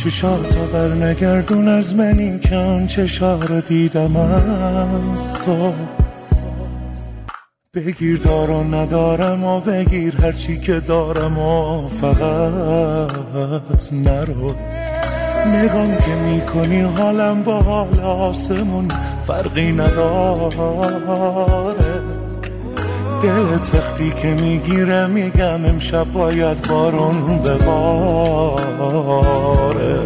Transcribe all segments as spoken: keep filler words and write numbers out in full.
چشاتو بر نگردون از منی که آن چشا رو دیدم از تو. بگیر دارم ندارم و بگیر هرچی که دارم و فقط نرو. نگام که میکنی حالم با حال آسمون فرقی نداره. دلت وقتی که میگیره میگم امشب باید بارون بباره.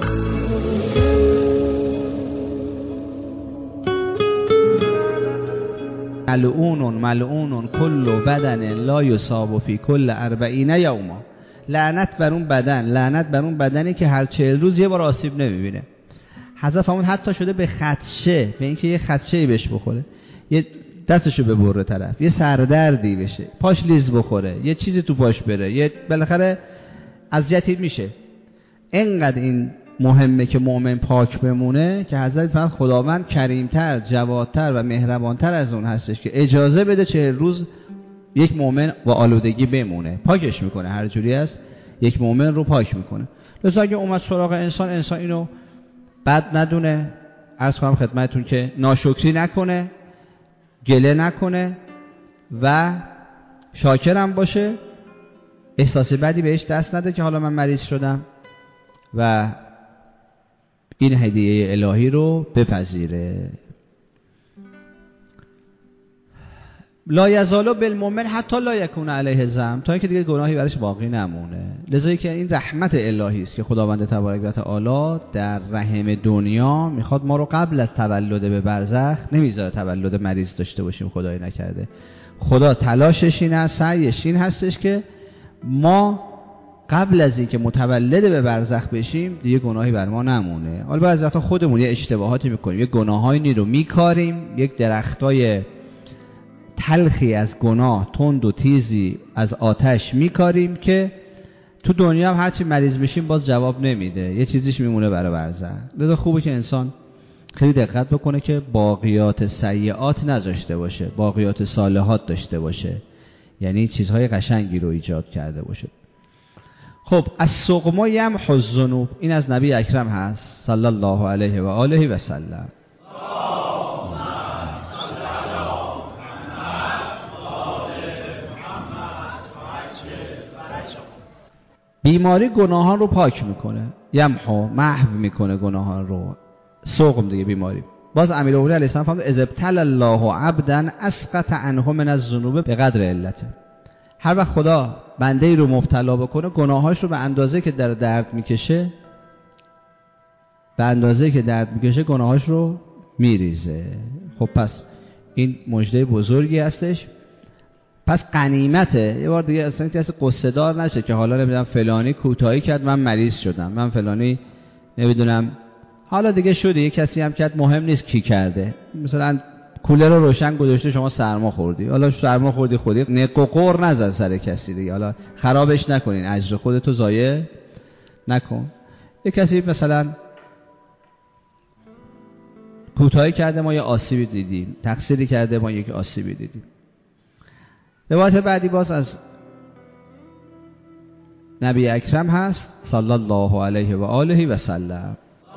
ملعون ملعون کل بدن لا یصاب فی کل اربعین یوما. لعنت بر اون بدن، لعنت بر اون بدنی که هر چهل روز یه بار آسیب نمیبینه. حذف همون حتی شده به خدشه، به اینکه یه خدشه‌ای بهش بخوره، یه دستشو ببره طرف، یه سردردی بشه، پاش لیز بخوره، یه چیزی تو پاش بره، یه بالاخره اذیتی میشه. اینقدر این مهمه که مؤمن پاک بمونه که حضرت فرمود خداوند کریمتر، جوادتر و مهربانتر از اون هستش که اجازه بده چهل روز یک مؤمن با آلودگی بمونه، پاکش میکنه، هر جوری است یک مؤمن رو پاک میکنه. لذا اگه اومد سراغ انسان، انسان اینو بد ندونه، عرض کنم خدمتتون که ناشکری نکنه، گله نکنه و شاکرم باشه، احساس بدی بهش دست نده که حالا من مریض شدم و این هدیه الهی رو بپذیره. لا یزال بالمؤمن حتی لا یکون علیه ذنب، تا اینکه دیگه گناهی براش باقی نمونه. لذا که این رحمت الهی است که خداوند تبارک و تعالی در رحم دنیا میخواد ما رو قبل از تولد به برزخ نمیذاره تولد مریض داشته باشیم، خدای نکرده. خدا تلاشش این است، سعیش این هستش که ما قبل از اینکه متولد به برزخ بشیم دیگه گناهی بر ما نمونه. حالا بعضی وقتا خودمون یه اشتباهاتی میکنیم، یه گناهایی رو میکاریم، یک درختای تلخی از گناه، تند و تیزی از آتش میکاریم که تو دنیا هم هرچی مریض بشیم باز جواب نمیده، یه چیزیش میمونه برای برزخ. لذا خوبه که انسان خیلی دقت بکنه که باقیات سیئات نذاشته باشه، باقیات صالحات داشته باشه، یعنی چیزهای قشنگی رو ایجاد کرده باشه. خب از سقما یمحو الذنوب، این از نبی اکرم هست صلی الله علیه و آله و سلم. بیماری گناهان رو پاک میکنه، یمحو محو میکنه گناهان رو. سقم دیگه بیماری. باز امیرالمومنین علیه السلام فرمود اذ ابتلى الله عبدا اسقط عنه من الذنوب بقدر علته. هر وقت خدا بنده ای رو مبتلا بکنه گناهاش رو به اندازه که در درد میکشه، به اندازه که درد میکشه گناهاش رو میریزه. خب پس این مژده بزرگی هستش. پس غنیمته. یه بار دیگه اصلا کسی قصه دار نشه که حالا نمیدونم فلانی کوتاهی کرد من مریض شدم، من فلانی نمیدونم حالا دیگه شده، یه کسی هم کرد مهم نیست کی کرده، مثلا کولر رو روشن گذاشته شما سرما خوردی، حالا سرما خوردی خودی نق و قور نزن سر کسی دیگه، حالا خرابش نکنین، اجر خودتو ضایع نکن. یه کسی مثلا کوتاهی کرده ما یه آسیبی دیدیم، تقصیری کرده ما یک آسیبی دیدیم. روایت بعدی باز از نبی اکرم هست صلی الله علیه و آله و سلم.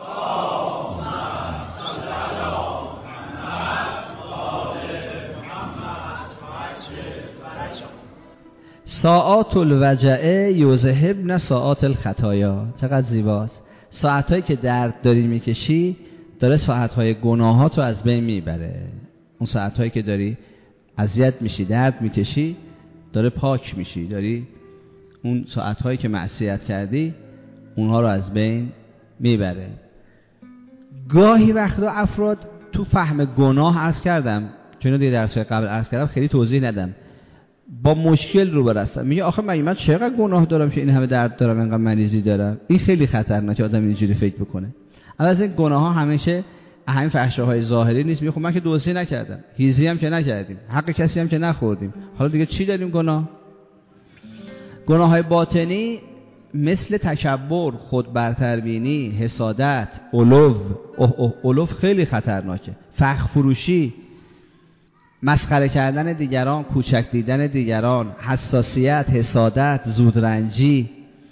ساعات الوجعه یذهبن ساعات الخطایا. چقدر زیباست. ساعتهایی که درد داری میکشی داره ساعتهای گناهات رو از بین میبره. اون ساعتهایی که داری اذیت میشی، درد میکشی، داره پاک میشی، داری اون ساعتهایی که معصیت کردی اونها رو از بین میبره. گاهی وقتا افراد تو فهم گناه عرض کردم چون دیگه درسای قبل عرض کردم خیلی توضیح ندم، با مشکل رو برستم. میگه آخه من من چقدر گناه دارم که این همه درد دارم، اینقدر مریضی دارم. این خیلی خطرناکه آدم اینجوری فکر بکنه. البته این گناه ها همیشه همین فحشاهای ظاهری نیست. میگه خب من که دزدی نکردم، هیزی هم که نکردیم، حق کسی هم که نخوردیم، حالا دیگه چی داریم گناه؟ گناه های باطنی مثل تکبر، خود برتربینی، حسادت، علو، اوه اوه علو خیلی خطرناکه. فخر فروشی، مسخره کردن دیگران، کوچک دیدن دیگران، حساسیت، حسادت، زودرنجی،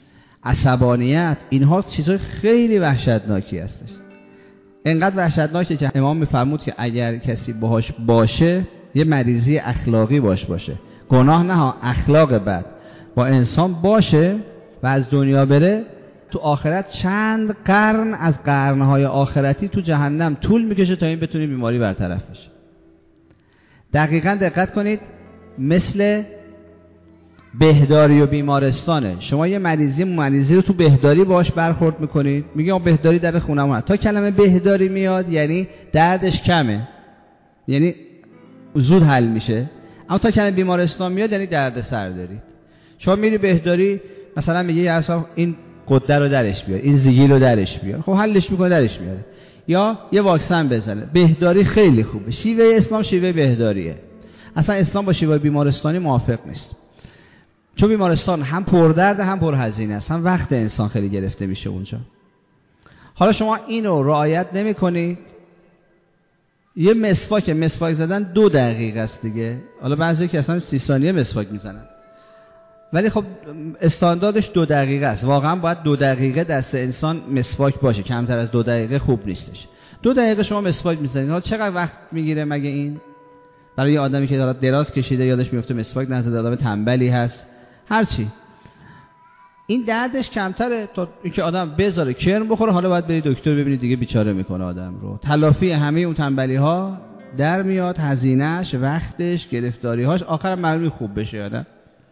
عصبانیت، اینها چیزهای خیلی وحشتناکی هستش. اینقدر وحشتناکه که امام میفرمود که اگر کسی باهاش باشه یه مریضی اخلاقی باش باشه، گناه نه ها، اخلاق بد با انسان باشه و از دنیا بره، تو آخرت چند قرن از قرنهای آخرتی تو جهنم طول میکشه تا این بتونه بیماری برطرف بشه. دقیقاً دقت کنید، مثل بهداری و بیمارستانه. شما یه مریضی مریضی رو تو بهداری باش برخورد میکنید، میگه اون بهداری در خونم هست. تا کلمه بهداری میاد یعنی دردش کمه، یعنی زود حل میشه. اما تا کلمه بیمارستان میاد یعنی درد سر دارید. شما میری بهداری، مثلا میگه اصلا این قده رو درش بیار، این زگیل رو درش بیار، خب حلش میکنه، درش میاره. یا یه واکسن بزنه. بهداری خیلی خوبه. شیوه اسلام شیوه بهداریه. اصلا اسلام با شیوه بیمارستانی موافق نیست. چون بیمارستان هم پردرد هم پرهزینه است، هم وقت انسان خیلی گرفته میشه اونجا. حالا شما اینو رعایت نمی‌کنید، یه مسواک مسواک زدن دو دقیقه است دیگه. حالا بعضی که اصلا سی ثانیه مسواک میزنن، ولی خب استانداردش دو دقیقه است. واقعا باید دو دقیقه دست انسان مسواک باشه، کمتر از دو دقیقه خوب نیستش. دو دقیقه شما مسواک میزنید، حالا چقدر وقت میگیره مگه این؟ برای یه آدمی که داره دراز کشیده یادش میفته مسواک نزده، آدم تنبلی هست، هرچی، این دردش کمتره تا اینکه آدم بذاره کرم بخوره. حالا باید بری دکتر ببینید دیگه، بیچاره میکنه آدم رو. تلافی همه اون تنبلی ها در میاد، هزینه‌اش، وقتش، گرفتاری‌هاش، آخرم معلومه خوب بشه آدم.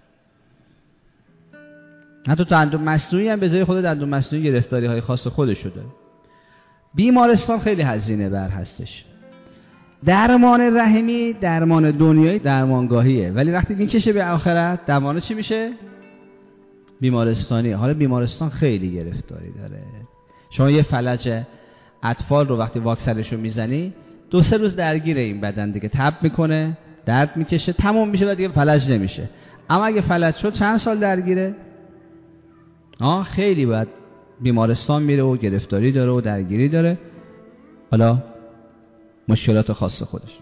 حتی دندون مصنوعی هم به جای خود دندون مصنوعی گرفتاری‌های خاص خودش داره. بیمارستان خیلی هزینه بر هستش. درمان رحمی درمان دنیایی درمانگاهیه، ولی وقتی میکشه به آخرت درمان چی میشه؟ بیمارستانی. حالا بیمارستان خیلی گرفتاری داره. شما یه فلج اطفال رو وقتی واکسنش رو میزنی دو سه روز درگیر این بدن دیگه، تب میکنه، درد میکشه، تموم میشه و دیگه فلج نمیشه. اما اگه فلج شد چند سال درگیره؟ آه خیلی باید بیمارستان میره و گرفتاری داره و درگیری داره. حالا مشکلات خاص خودش.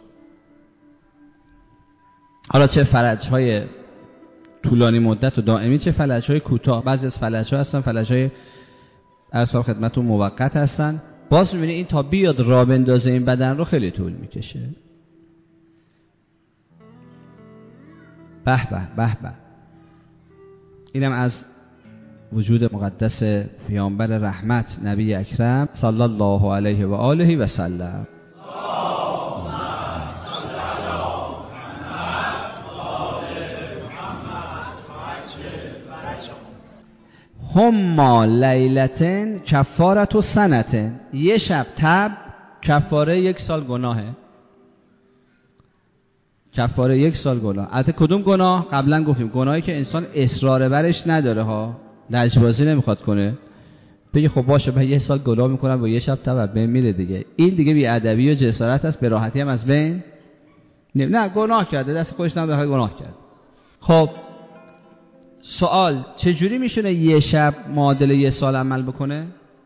حالا چه فلج‌های طولانی مدت و دائمی، چه فلج‌های کوتاه. بعضی از فلج‌ها هستن فلج‌های اصلا خدمتتون موقت هستن، باز می‌بینی این تا بیاد راه بندازه این بدن رو خیلی طول می‌کشه. به به به به. اینم از وجود مقدس پیامبر رحمت نبی اکرم صلی الله علیه و آله و سلم. هم لیلتن کفارت و سنتن، یه شب تب کفاره یک سال گناهه. کفاره یک سال گناه. البته کدوم گناه؟ قبلا گفتیم گناهی که انسان اصرار برش نداره ها، لجبازی نمیخواد کنه، بگه خب باشه من یه سال گناه میکنم و یه شب تب بین میره دیگه. این دیگه بی ادبی و جسارت است، به راحتی هم از بین نه, نه گناه کرده، دست خودش نمیده، گناه کرد. خب سوال، چجوری میشونه یه شب معادل یه سال عمل بکنه؟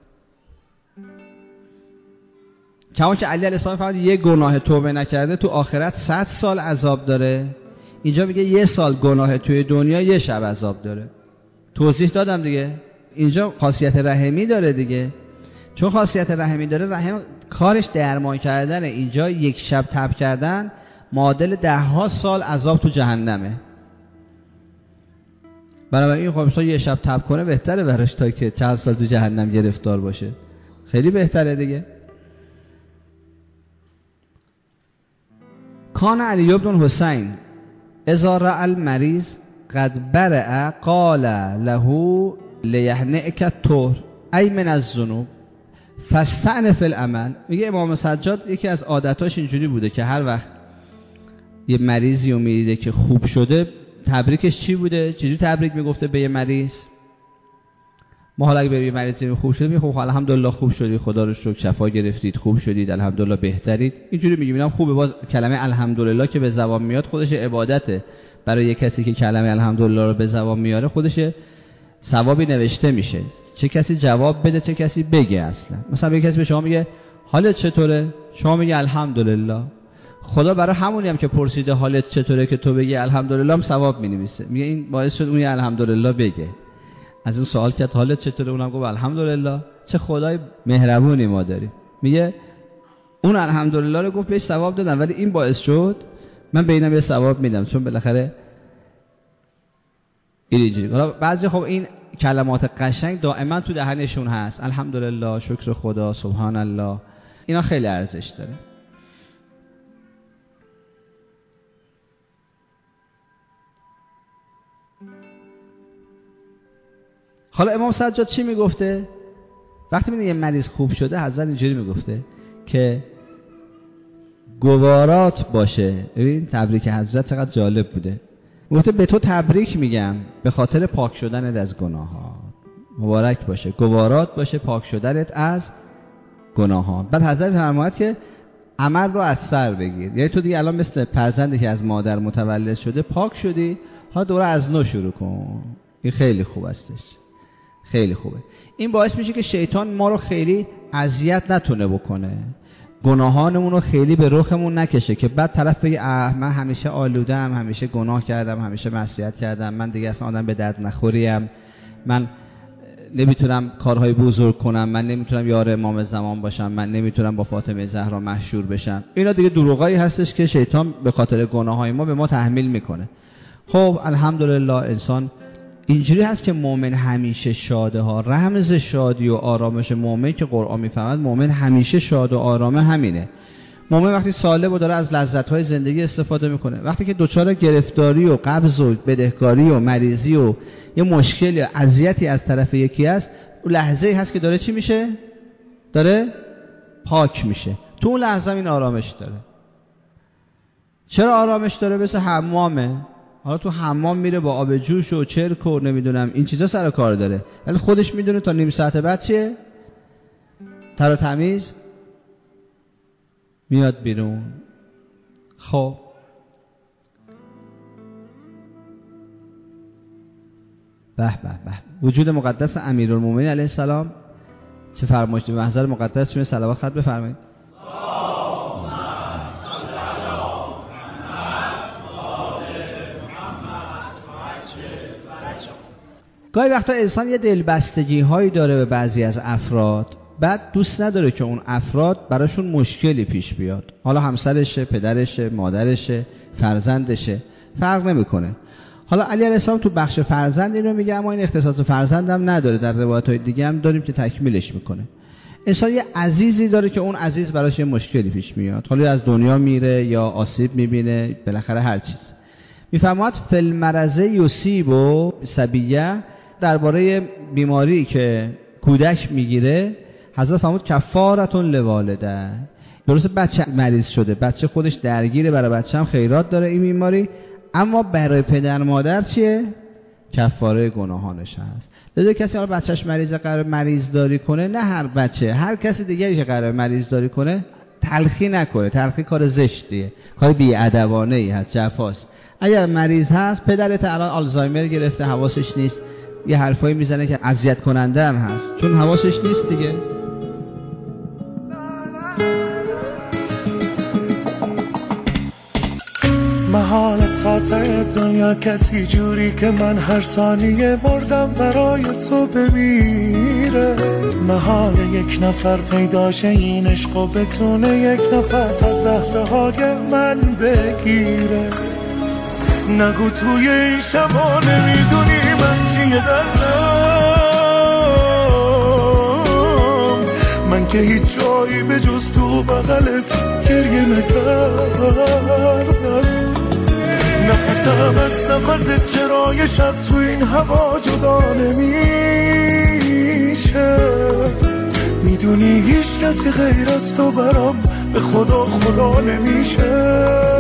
کما که علی علیه السلام فقط یه گناه توبه نکرده تو آخرت صد سال عذاب داره، اینجا میگه یه سال گناه توی دنیا یه شب عذاب داره. توضیح دادم دیگه. اینجا خاصیت رحمی داره دیگه، چون خاصیت رحمی داره، رحم کارش درمان کردنه. اینجا یک شب تب کردن معادل ده ها سال عذاب تو جهنمه. بنابراین خب یه شب تب کنه بهتره براش تا که چند سال تو جهنم گرفتار باشه، خیلی بهتره دیگه. کان علی بن حسین اذا رأى المریض قد برأ قال له لیهنئک الطهر ای من الذنوب فاستأنف العمل. میگه امام سجاد یکی از عادتاش اینجوری بوده که هر وقت یه مریضی رو میدیده که خوب شده تبریکش چی بوده؟ چجوری تبریک میگفته به یه مریض؟ ما حالا اگه به یه مریضی خوب شده میگه خب الحمدلله خوب شدید، خدا رو شکر، شفا گرفتید، خوب شدید، الحمدلله بهترید. اینجوری میگیم. اینم خوبه. باز کلمه الحمدلله که به زبان میاد خودش عبادته. برای یه کسی که کلمه الحمدلله رو به زبان میاره خودش ثوابی نوشته میشه. چه کسی جواب بده چه کسی بگه. اصلا مثلا یه کسی به شما میگه حالت چطوره؟ شما میگه الحمدلله. خدا برای همونی هم که پرسیده حالت چطوره که تو بگی الحمدلله هم ثواب مینویسه. میگه این باعث شد اون الحمدلله بگه. از این سوال کرد حالت چطوره؟ اونم گفت الحمدلله. چه خدای مهربونی ما داریم. میگه اون الحمدلله رو گفت بهش ثواب دادم، ولی این باعث شد من به اینم یه ثواب میدم، چون بالاخره اینجوری. حالا بعضی خب این کلمات قشنگ دائما تو دهنشون هست، الحمدلله، شکر خدا، سبحان الله، اینا خیلی ارزش داره. حالا امام سجاد چی میگفته؟ وقتی میگه یه مریض خوب شده، حضرت اینجوری میگفته که گوارات باشه. ببین تبریک حضرت چقدر جالب بوده. میگفته به تو تبریک میگم به خاطر پاک شدنت از گناهات. مبارک باشه، گوارات باشه پاک شدنت از گناهات. بعد حضرت فرمود که عمل رو از سر بگیر. یعنی تو دیگه الان مثل فرزندی که از مادر متولد شده پاک شدی، حالا دوباره از نو شروع کن. این خیلی خوب استش، خیلی خوبه. این باعث میشه که شیطان ما رو خیلی اذیت نتونه بکنه، گناهانمون رو خیلی به رخمون نکشه که بعد طرف بگه اه من همیشه آلودم، همیشه گناه کردم، همیشه معصیت کردم، من دیگه اصلا آدم به درد نخوریم، من نمیتونم کارهای بزرگ کنم، من نمیتونم یار امام زمان باشم، من نمیتونم با فاطمه زهرا مشهور بشم. اینا دیگه دروغایی هستش که شیطان به خاطر گناههای ما به ما تحمیل میکنه. خب الحمدلله انسان اینجوری هست که مؤمن همیشه شاده ها. رمز شادی و آرامش مؤمن که قرآن میفهمد، مؤمن همیشه شاد و آرامه همینه. مؤمن وقتی سالم و داره از لذت‌های زندگی استفاده میکنه، وقتی که دچار گرفتاری و قبض و بدهکاری و مریضی و یه مشکلی و اذیتی از طرف یکی است، اون لحظه‌ای هست که داره چی میشه؟ داره پاک میشه. تو اون لحظه این آرامش داره. چرا آرامش داره؟ مثل حمامه. حالا تو حمام میره با آب جوش و چرک و نمیدونم این چیزا سر کار داره، ولی خودش میدونه تا نیم ساعت بعد چیه؟ تر و تمیز میاد بیرون. خب به به به وجود مقدس امیرالمومنین علیه السلام چه فرمایشی به محضر مقدس شونه صلوات خط بفرمایید. گاهی وقتا انسان یه دلبستگی هایی داره به بعضی از افراد، بعد دوست نداره که اون افراد براشون مشکلی پیش بیاد. حالا همسرشه، پدرشه، مادرشه، فرزندشه، فرق نمیکنه. حالا علی علیه السلام تو بخش فرزند اینو میگه، اما این اختصاص فرزندم نداره، در روایت های دیگه هم داریم که تکمیلش میکنه. انسان یه عزیزی داره که اون عزیز براش یه مشکلی پیش میاد، حالا از دنیا میره یا آسیب میبینه، بالاخره هر چیز. میفرماد فل مرضه یصیب و صبیه، درباره بیماری که کودک میگیره حضرت فرمود کفارتون لوالده. درسته بچه مریض شده، بچه خودش درگیره، برای بچه هم خیرات داره این بیماری، اما برای پدر مادر چیه؟ کفاره گناهانش هست. لذا کسی حالا بچهش مریضه قرار مریض داری کنه، نه هر بچه، هر کسی دیگری که قرار مریض داری کنه تلخی نکنه. تلخی کار زشتیه، کار بی‌ادبانه ای هست، جفاست. اگر مریض هست، پدرت الان آلزایمر گرفته حواسش نیست، یه حرفایی میزنه که اذیت کننده هم هست، چون حواسش نیست دیگه. محال تا ته دنیا کسی جوری که من هر ثانیه مردم برای تو بمیره. محال یک نفر پیداشه این عشق و بتونه یک نفس از لحظه های من بگیره. نگو توی این شما نمیدونی من چیه دلم، من که هیچ جایی به جز تو بغلت گریه نکردم. نفسم از نفست چرای شب تو این هوا جدا نمیشه. میدونی هیچ کسی غیر از تو برام به خدا خدا نمیشه.